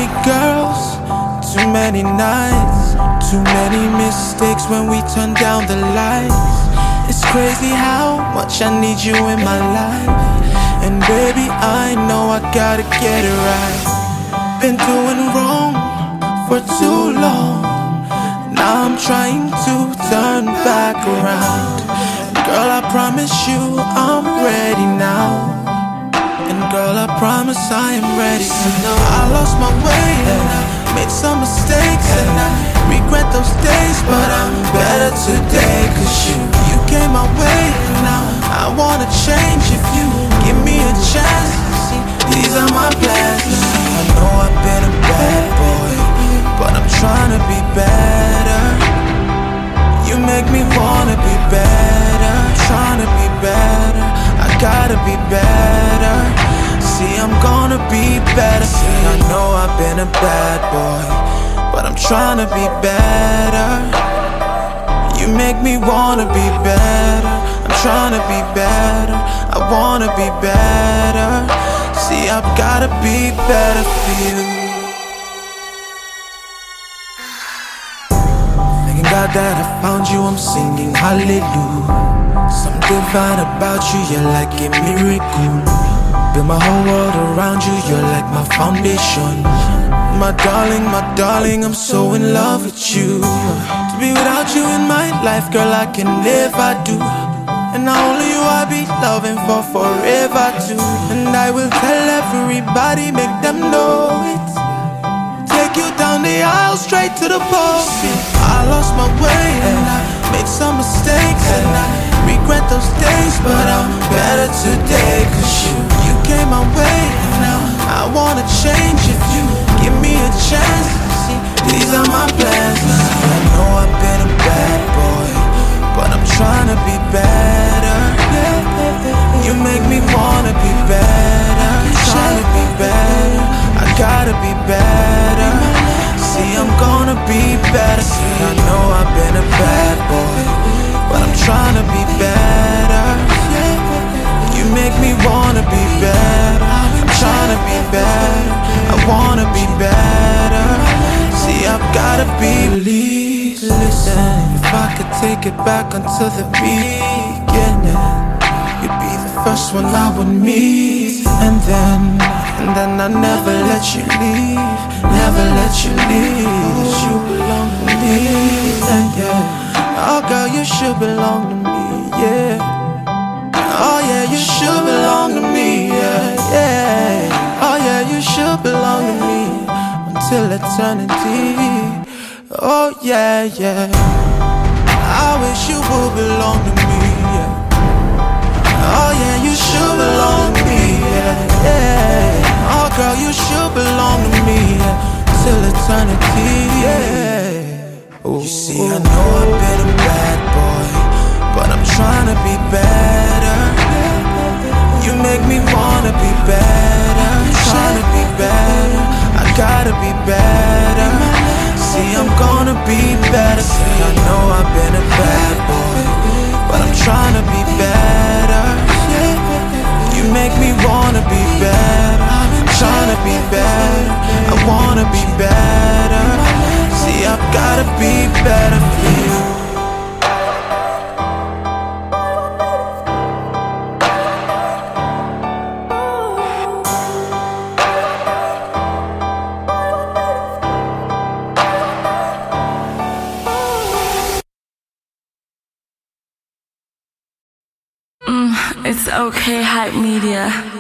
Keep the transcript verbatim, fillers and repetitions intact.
many girls, too many nights, too many mistakes when we turn down the lights. It's crazy how much I need you in my life. And baby, I know I gotta get it right. Been doing wrong for too long. Now I'm trying to turn back around. Girl, I promise you I'm ready now. And girl, I promise I am ready. You know I lost my way and I made some mistakes, and I regret those days, but I'm better today. Cause you, you came my way, and now I wanna change. If you give me a chance, see, these are my plans. I know I've been a bad boy, but I'm trying to be better. You make me wanna be better, trying to be better. I gotta be better. See, I'm gonna be better. See, I know I've been a bad boy, but I'm trying to be better. You make me wanna be better. I'm trying to be better. I wanna be better. See, I've gotta be better for you. Thank God that I found you, I'm singing hallelujah. Something divine about you, you're like a miracle. Build my whole world around you, you're like my foundation. My darling, my darling, I'm so in love with you. To be without you in my life, girl, I can never do. And not only you I be loving for forever too. And I will tell everybody, make them know it. Take you down the aisle, straight to the pulpit. I lost my way and I made some mistakes, and I regret those days, but I'm better today. Cause you, you came my way, and now I wanna change. If you give me a chance, see, these are my plans. I know I've been a bad boy, but I'm trying to be better. You make me wanna be better, trying to be better. I gotta be better. See, I'm gonna be better. See, I know I've been a bad boy, but I'm trying to be better. You make me wanna be better. I'm trying to be better. I wanna be better. See, I've gotta be released. Listen, if I could take it back until the beginning, you'd be the first one I would meet. And then, and then I never let you leave, never let you leave. You belong to me, yeah, yeah. Oh girl, you should belong to me, yeah. Oh yeah, you should belong to me, yeah, yeah. Oh yeah, you should belong to me until eternity. Oh yeah, yeah. I wish you would belong to me, yeah. Oh yeah, you should belong to me, yeah, yeah. Oh girl, you should belong to me, yeah, till eternity, yeah. Ooh. You see, I know I've been a bad boy, but I'm trying to be better. You make me wanna be better, trying to be better. I gotta be better. See, I'm gonna be better. See, I know I've been a bad boy, but I'm trying to be better. You make me wanna be better. I'm trying to be better. I wanna be better. See, I've gotta be better for you. It's okay, Hype Media.